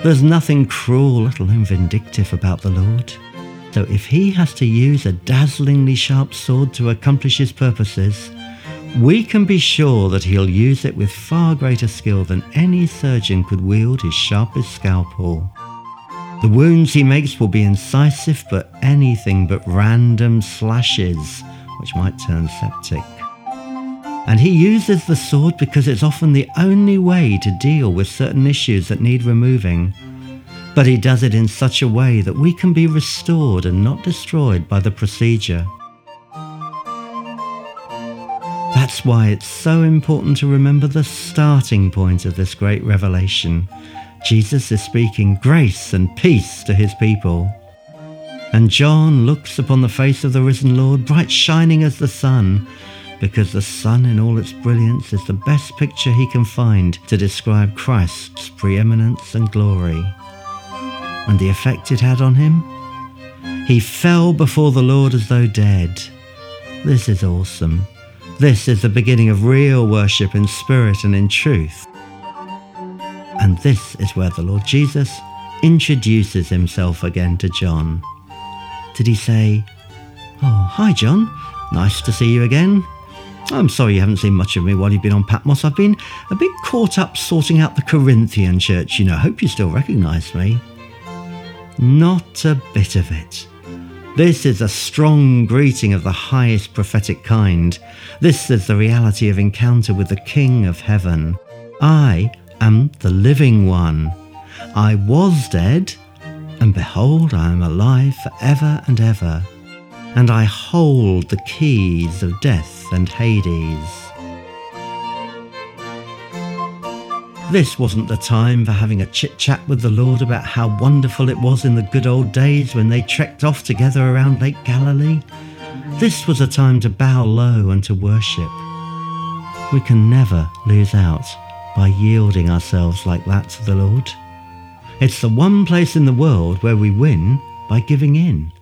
There's nothing cruel, let alone vindictive, about the Lord. So if he has to use a dazzlingly sharp sword to accomplish his purposes, we can be sure that he'll use it with far greater skill than any surgeon could wield his sharpest scalpel. The wounds he makes will be incisive, but anything but random slashes, which might turn septic. And he uses the sword because it's often the only way to deal with certain issues that need removing. But he does it in such a way that we can be restored and not destroyed by the procedure. That's why it's so important to remember the starting point of this great revelation. Jesus is speaking grace and peace to his people. And John looks upon the face of the risen Lord, bright shining as the sun, because the sun in all its brilliance is the best picture he can find to describe Christ's preeminence and glory. And the effect it had on him? He fell before the Lord as though dead. This is awesome. This is the beginning of real worship in spirit and in truth. And this is where the Lord Jesus introduces himself again to John. Did he say, "Oh, hi John, nice to see you again. I'm sorry you haven't seen much of me while you've been on Patmos. I've been a bit caught up sorting out the Corinthian church, Hope you still recognise me." Not a bit of it. This is a strong greeting of the highest prophetic kind. This is the reality of encounter with the King of Heaven. I am the living one. I was dead, and behold, I am alive forever and ever. And I hold the keys of death and Hades. This wasn't the time for having a chit-chat with the Lord about how wonderful it was in the good old days when they trekked off together around Lake Galilee. This was a time to bow low and to worship. We can never lose out by yielding ourselves like that to the Lord. It's the one place in the world where we win by giving in.